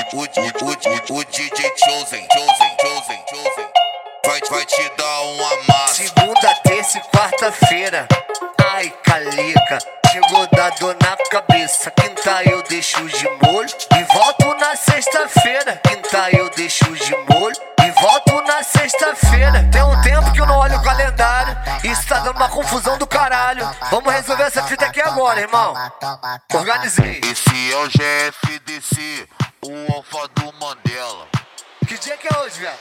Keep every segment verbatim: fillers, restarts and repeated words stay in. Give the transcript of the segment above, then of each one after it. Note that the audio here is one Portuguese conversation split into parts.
o, o, o, o D J Chosen, Chosen, Chosen, Chosen vai, vai te dar uma massa. Segunda, terça e quarta-feira, ai calica, chegou da dor na cabeça. Quinta eu deixo de molho e volto na sexta-feira. Quinta eu deixo de molho e volto na sexta-feira. Tem um tempo que eu não olho o calendário, isso tá dando uma confusão do caralho. Vamos resolver essa fita aqui agora, irmão. Organizei. Esse é o G F D C, o alfa do Mandela. Que dia que é hoje, velho?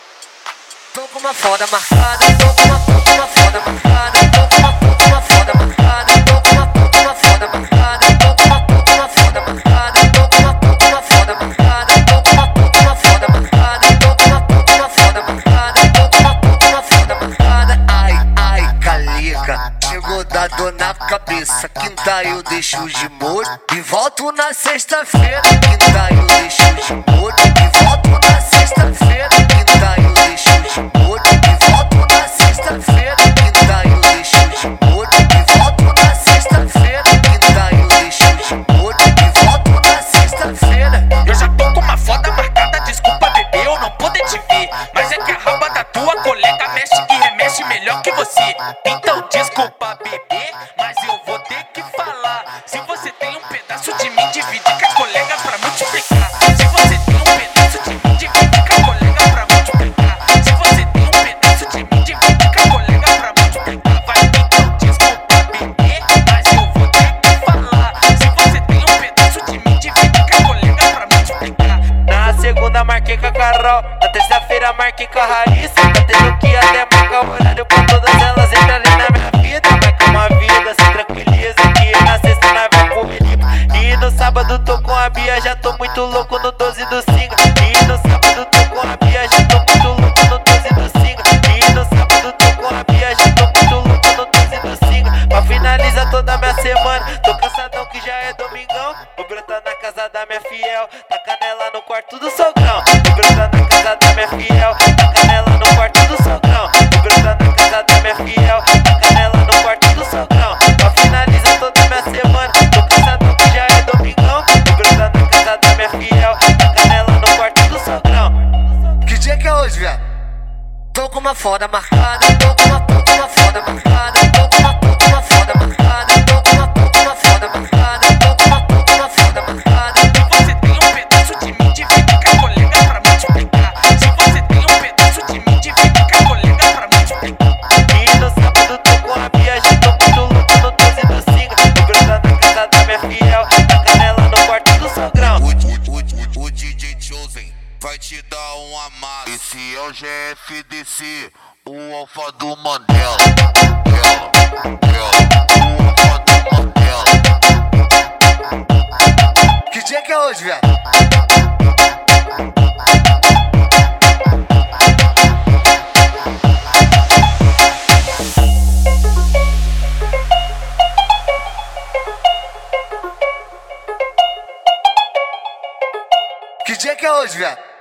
Tô com uma foda marcada, tô com uma, tô com uma foda marcada, tô com uma, tô com uma foda marcada, tô com uma, tô com uma foda marcada, tô com uma, tô com uma foda marcada, tô com uma, tô com uma foda marcada, tô com uma, tô com uma foda marcada, tô com uma, tô com uma foda marcada, tô com uma, tô com uma foda marcada. Ai, ai, calica, chegou da dor na cabeça. Quinta eu deixo de molho e volto na sexta-feira. Quinta eu deixo de molho e volto na sexta-feira. Quinta eu deixo de molho e volto na sexta-feira. Quinta eu deixo de molho e volto na sexta-feira. Quinta eu deixo de molho e volto na sexta-feira. Eu já tô com uma foda marcada, desculpa bebê, eu não poder te ver, mas é que a raba da tua colega mexe e remexe melhor que você. Então desculpa bebê, mas eu vou ter que falar. Se você tem um pedaço de mim, divide com a colega pra multiplicar. Se você tem um pedaço de mim, divide com a colega pra multiplicar. Se você tem um pedaço de mim, divide com a colega pra multiplicar. Vai, então desculpa bebê, mas eu vou ter que falar. Se você tem um pedaço de mim, divide com a colega pra multiplicar. Na segunda marquei com a Carol, na terça-feira marquei com a Raíssa. Tá tendo que até marcar o horário pra todas elas entrarem na minha vida. Marca uma vida, se tranquiliza que na sexta nós vai comer limpo. E no sábado tô com a Bia, já tô muito louco no doze do Singa. E no sábado tô com a Bia, já tô muito louco no doze do Singa. E no sábado tô com a Bia, já tô muito louco no doze do Singa. Pra finalizar toda a minha semana, tô cansadão que já é domingão. Vou brotar na casa da minha fiel, tá canela no quarto do sogrão. Vou brotar na casa da minha fiel, tá canela no quarto do sogrão. Vou brotar na casa da minha fiel, tá canela no quarto do sogrão. Pra finalizar toda a minha semana, tô cansadão que já é domingão. Vou brotar na casa da minha fiel, tá canela no quarto do sogrão. Que dia que é hoje, velho? Tô com uma foda marcada, tô com uma, tô com uma foda marcada, tô com uma, tô com uma foda marcada, tô com uma, tô com uma foda marcada, tô com uma, tô com uma foda marcada. Se você tem um pedaço de mim, divide com a colega pra multiplicar. Se você tem um pedaço de mim, divide com a colega pra multiplicar. E no sábado tô com a Bia, já tô muito louco no doze do Singa. Vou brotar na casa da minha fiel, tá canela no quarto do sogrão. O, o, o, o D J Chosen vai te dar uma massa. Esse é o G F D C, o alfa do Mandela. Mandela, Mandela, o alfa do Mandela. Que dia que é hoje, velho? Que dia que é hoje, velho?